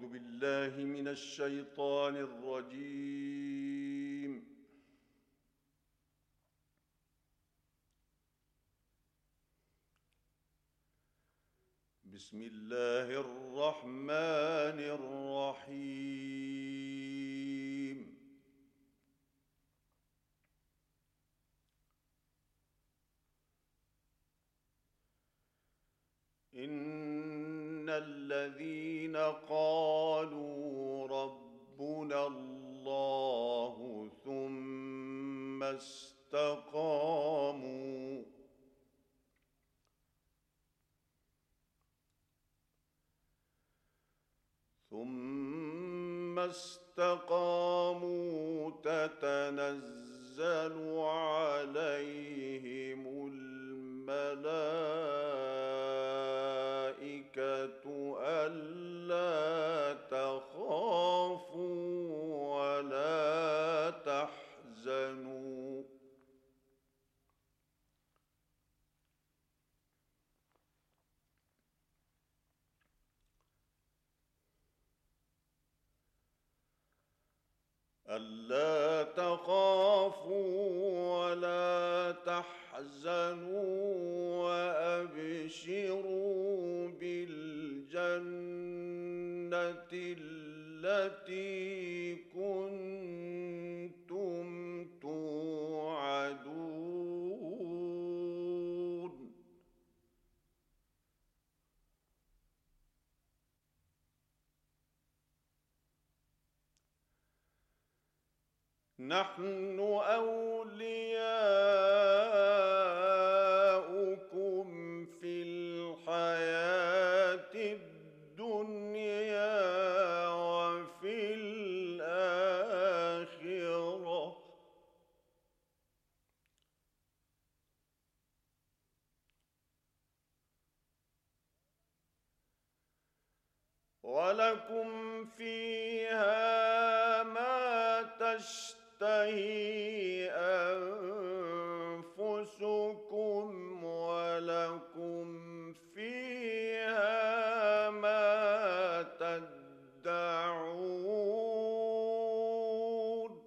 أعوذ بالله من الشيطان الرجيم. بسم الله الرحمن الرحيم. إن الذين قالوا ربنا الله ثم استقاموا تتنزل عليهم الملائكة ألا تخافوا ولا تحزنوا وأبشروا بالجنة التي كنتم توعدون نحن أولياؤكم في الحياة الدنيا وفي الآخرة ولكم فيها ما تشتهي أنفسكم ولكم فيها ما تدعون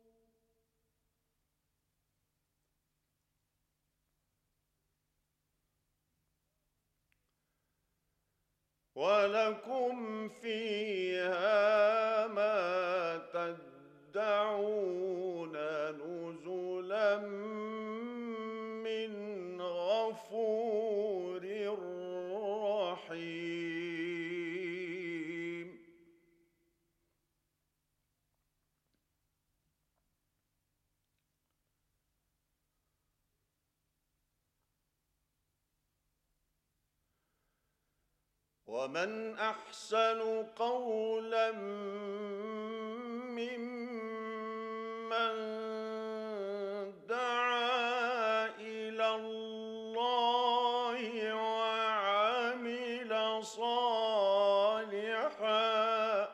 ولكم فيها ما تدعون نزلا من غفور رحيم ومن أحسن قولا ممن دعا إلى الله وعمل صالحا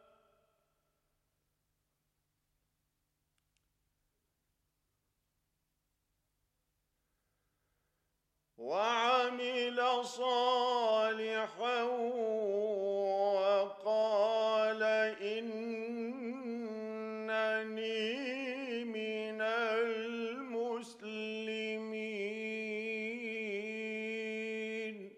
وقال إنني من المسلمين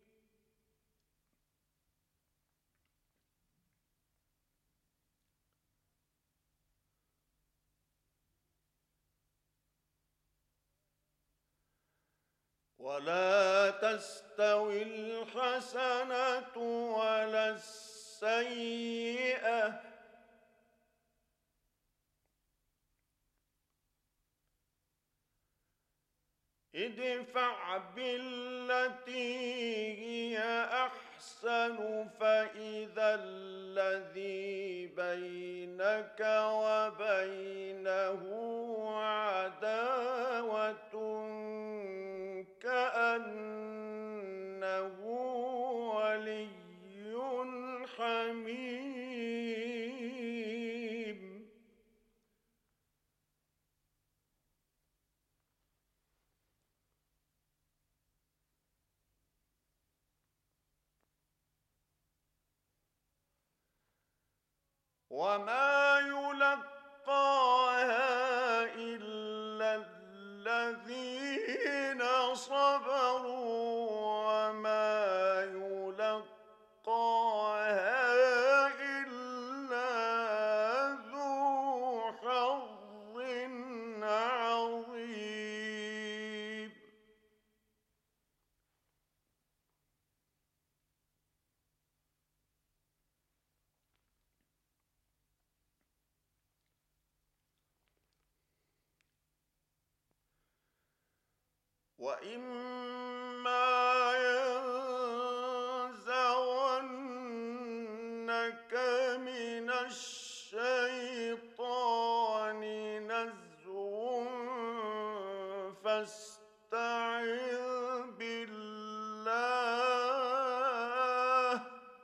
ولا تستوي الحسنة ولا السيئة ادفع بالتي هي أحسن فإذا الذي بينك وبينه عداوة كأنه ولي حميم وما يلقاها إلا الذين صبروا وما يلقاها إلا ذو حظ عظيم. وإما ينزغنك من الشيطان نزغ فاستعذ بالله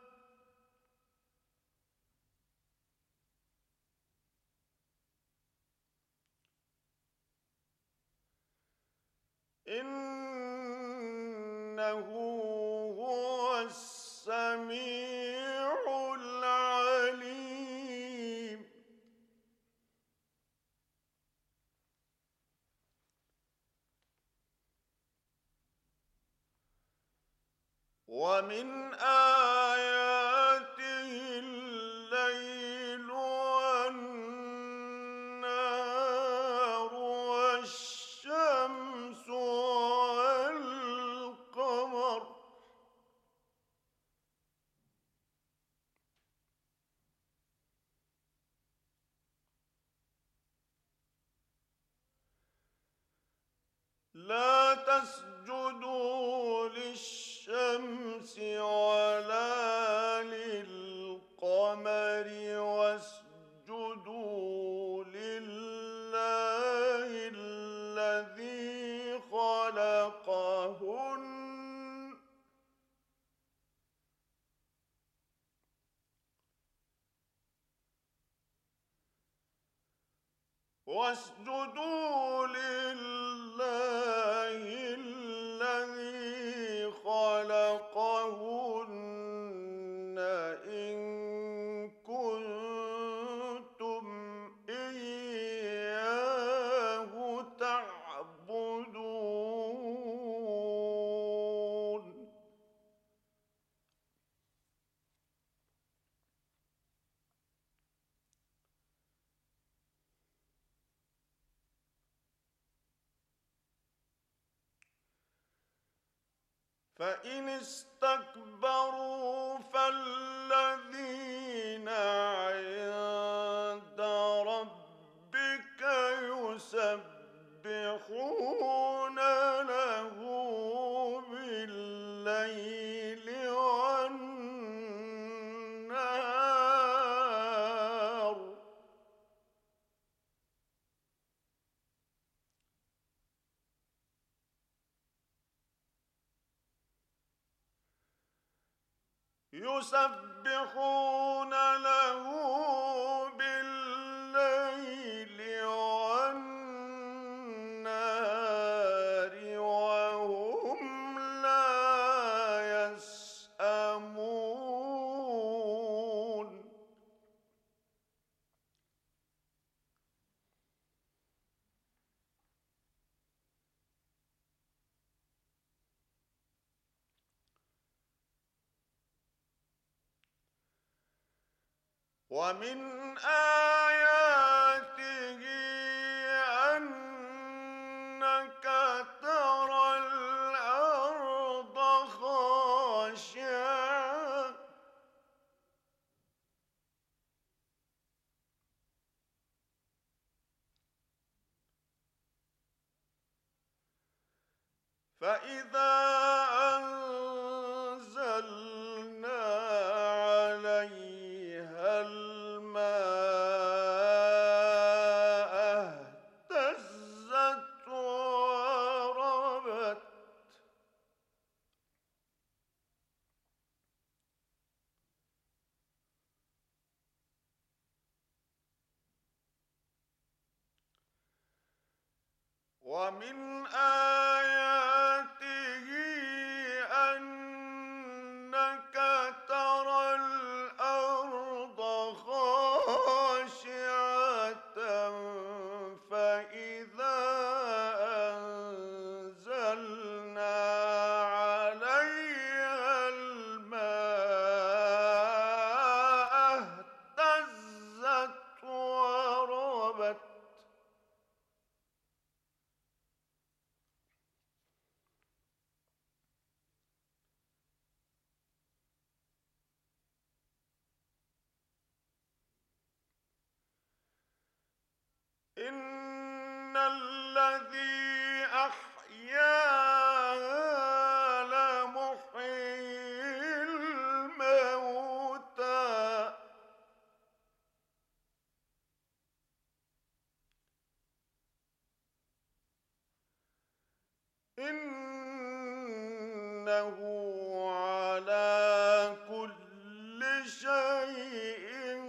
إنه هو السميع العليم. ومن آياته الليل والنهار والشمس والقمر لا تسجدوا للشمس ولا للقمر واسجدوا لله الذي خلقهن واسجدوا لله الذي خلقهن إن كنتم إياه تعبدون. فإن استكبروا فالذين عند ربك يسبحون له بالليل والنهار يسبحون له بالليل والنهار وهم لا يسأمون. ومن آياته أنك ترى الأرض خاشعة فإذا أنزلنا عليها الماء اهتزت وربت ومن آياته أنك ترى الأرض خاشعة خاشعة فإذا أنزلنا عليها الماء اهتزت وربت إن الذي أحياها لمحيي الموتى إنه على كل شيء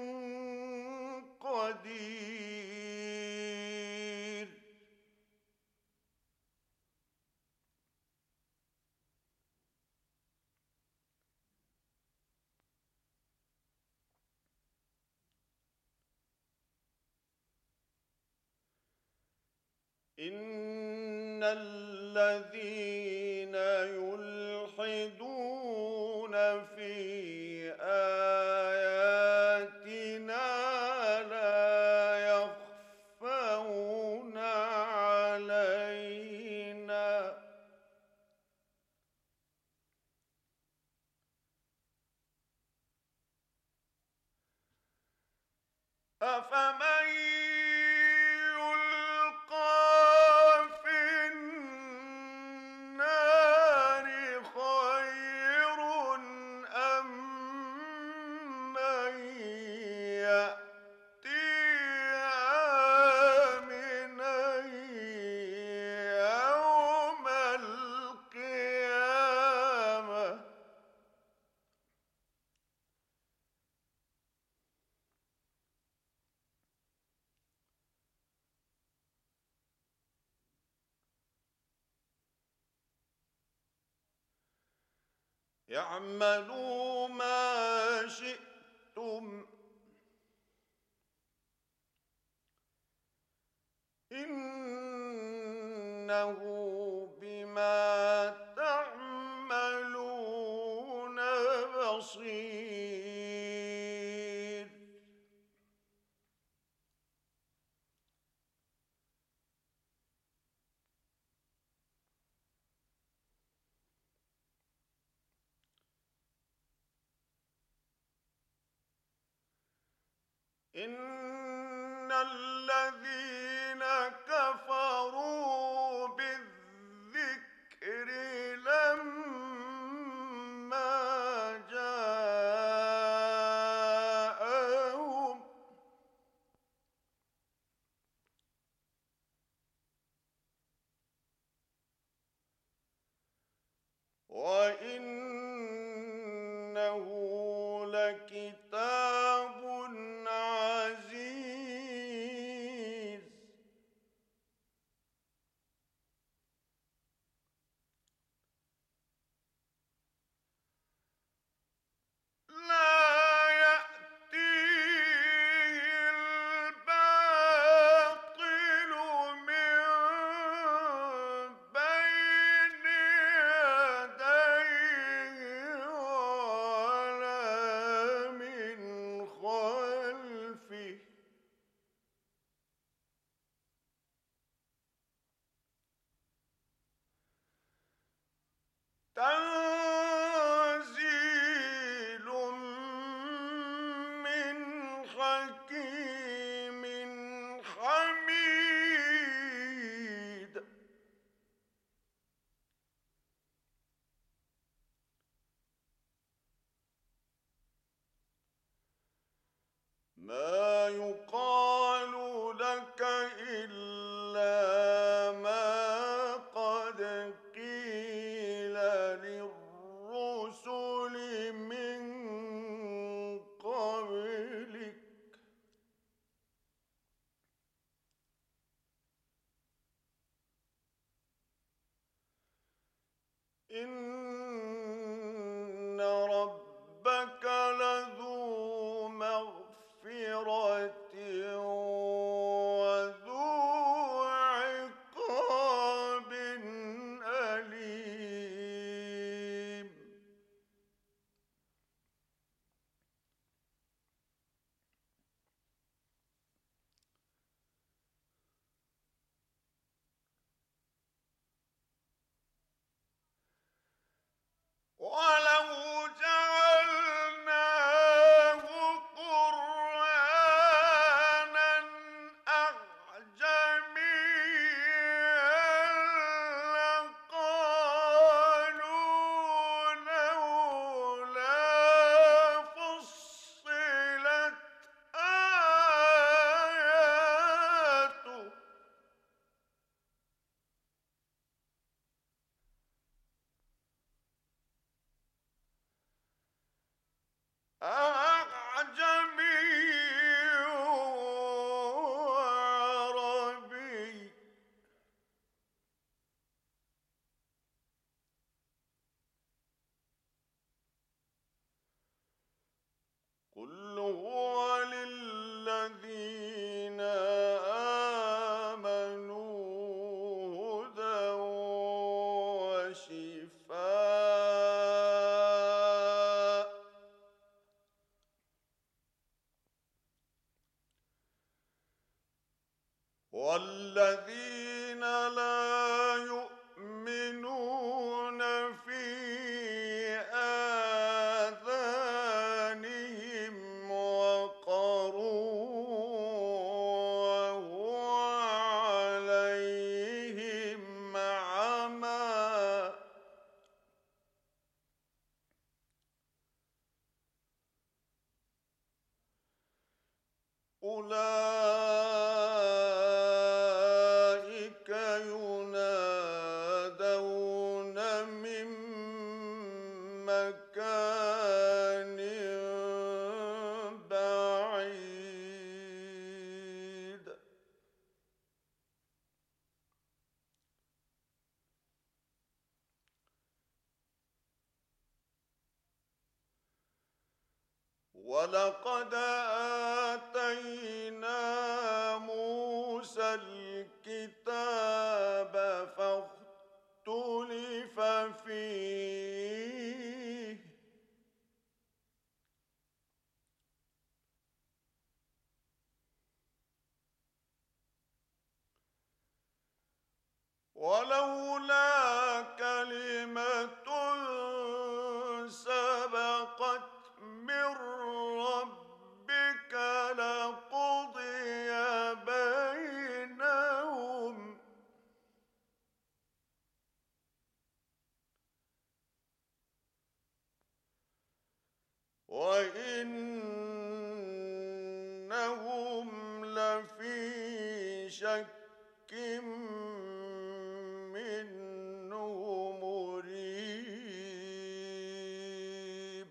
قدير إن الذين يلحدون في آياتنا لا يخفون علينا أفمن يلقى في النار خير أم من يأتي آمنا يوم القيامة اعملوا ما شئتم إنه بما تعملون بصير إن الذين كفروا بالذكر لما جاءهم وإنه لكتاب عزيز لا يأتيه الباطل من بين يديه ولا من خلفه تنزيل من حكيم حميد ما يقال لك إلا ما قد قيل للرسل من قبلك إن ربك لذو مغفرة قل هو للذين آمنوا هدى وشفاء والذين لا يؤمنون في آذانهم وقر وهو عليهم عمى أولئك ينادون من مكان بعيد ولقد آتينا موسى الكتاب فاختلف فيه ولولا كلمة سبقت من ربك لقضي بينهم وإنهم لفي شك منه مريب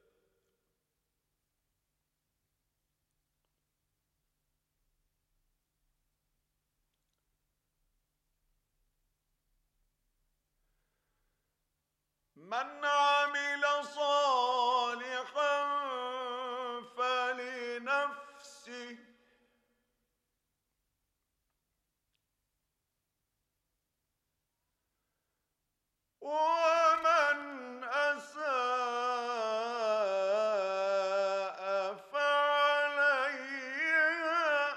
من عمل صالحا فلنفسه ومن أساء فعليها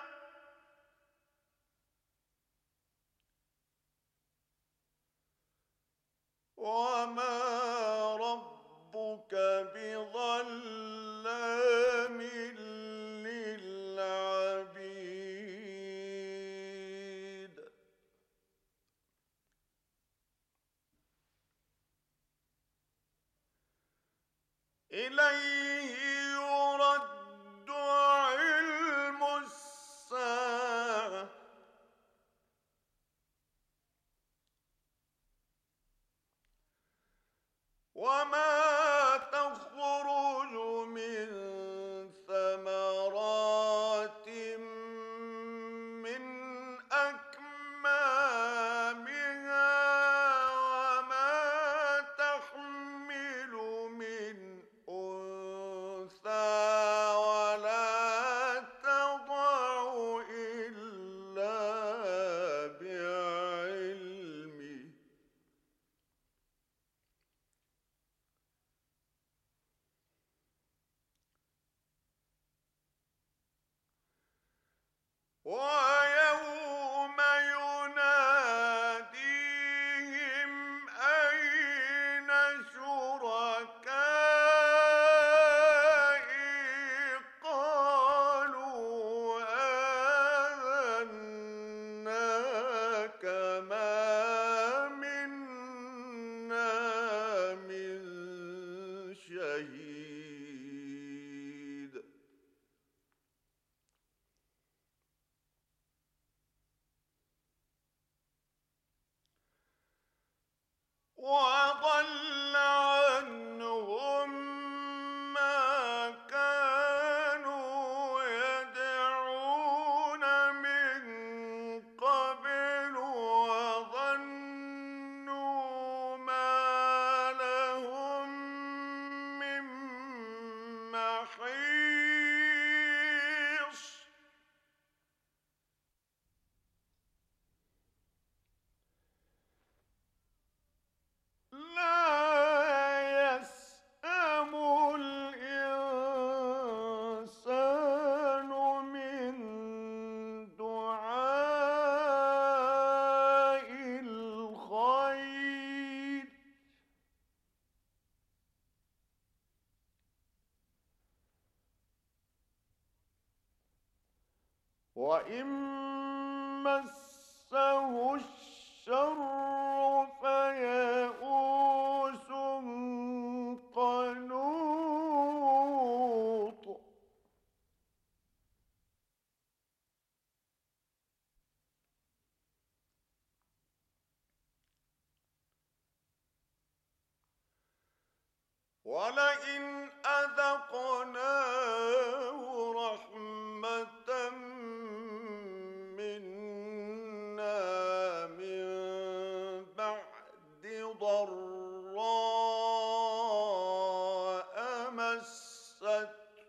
وما ربك بظلام للعبيد إليه يرد علم الساعة وما تخرج من ثمرات من أكمامها وما تحمل من أنثى ولا تضع إلا بعلمه ويوم يناديهم أين شركائي قالوا آذناك ما منا من شهيد وإن مسه الشر فيئوس قنوط ولئن أذقناه رحمة منا من بعد ضراء مسته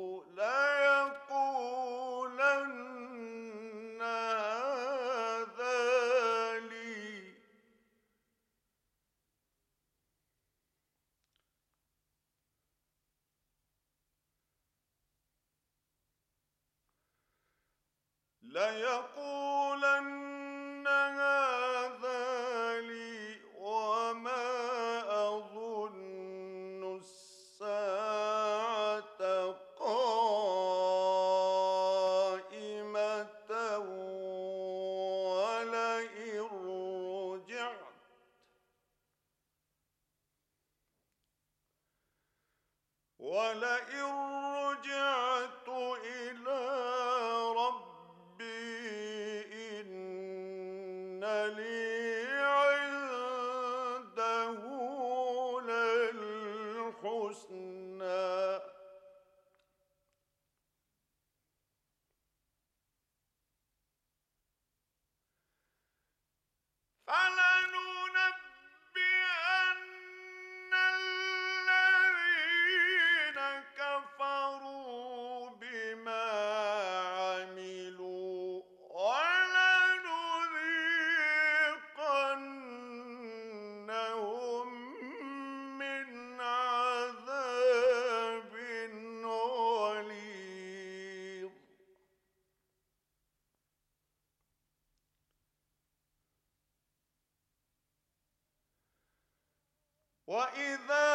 ليقولن هذا لي وما أظن الساعة قائمة ولئن رجعت ولئن رجعت إلى ربي إن لي عنده للحسنى فلننبئن الذين كفروا بما عملوا ولنذيقنهم من عذاب غليظ وإذا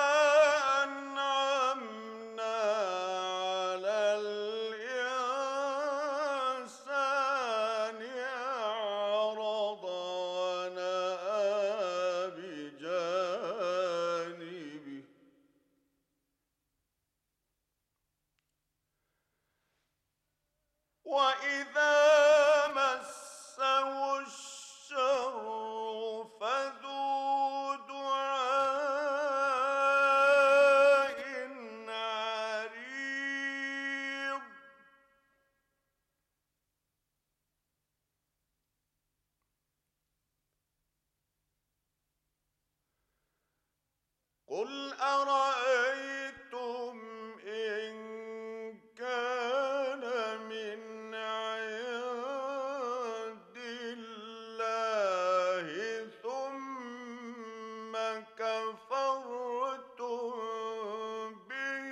أنعمنا على الإنسان أعرض ونأى بجانبه وإذا مسه الشر فذو دعاء عريض قل أرأيتم إن كان من عند الله ثم كفرتم به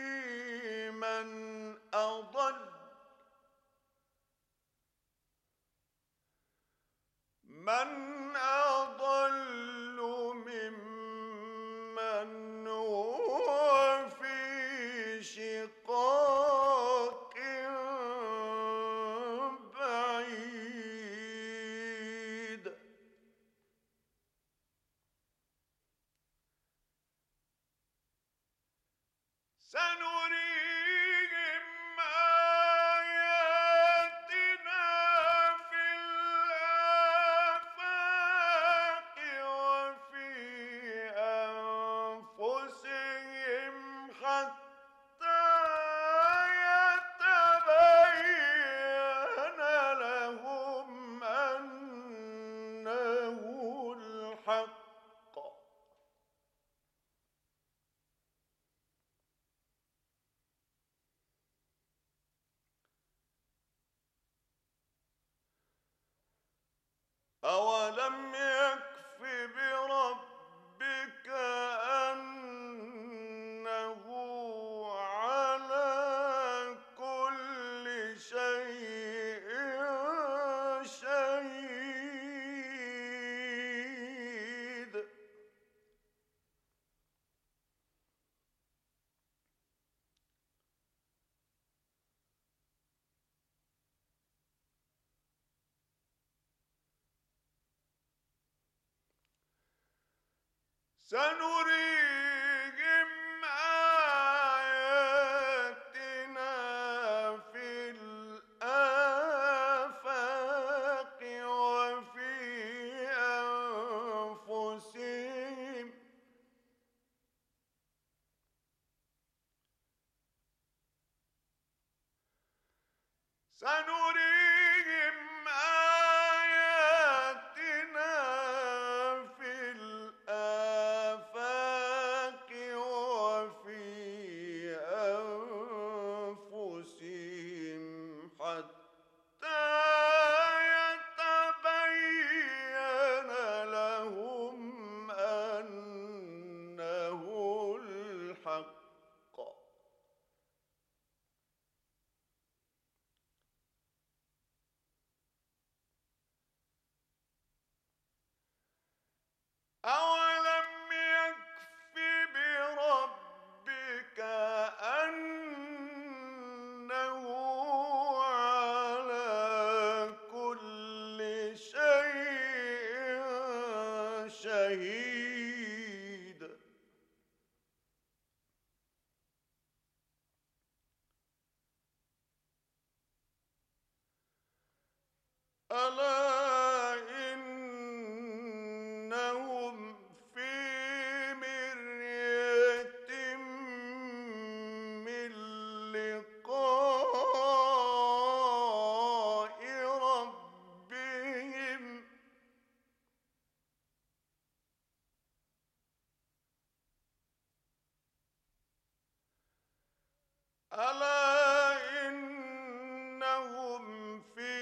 من أضل ممن هو في شقاق بعيد سنريهم آياتنا في الآفاق وفي أنفسهم حتى يتبين لهم أنه الحق أولم يكف بربك أنه على كل شيء شهيد سنريهم آياتنا في الآفاق وفي أنفسهم سنريهم آياتنا في الآفاق وفي أنفسهم حتى يتبين لهم أنه الحق. أولم يكف بربك أنه على كل شيء شهيد. ألا إنهم في مرية من لقاء ربهم ألا إنهم في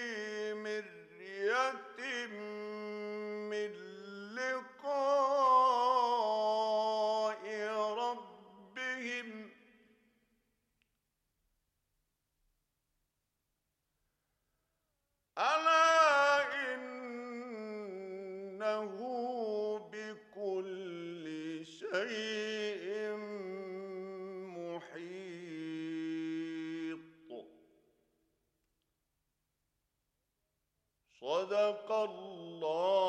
مرية من لقاء ربهم ألا إنه بكل شيء محيط. صدق الله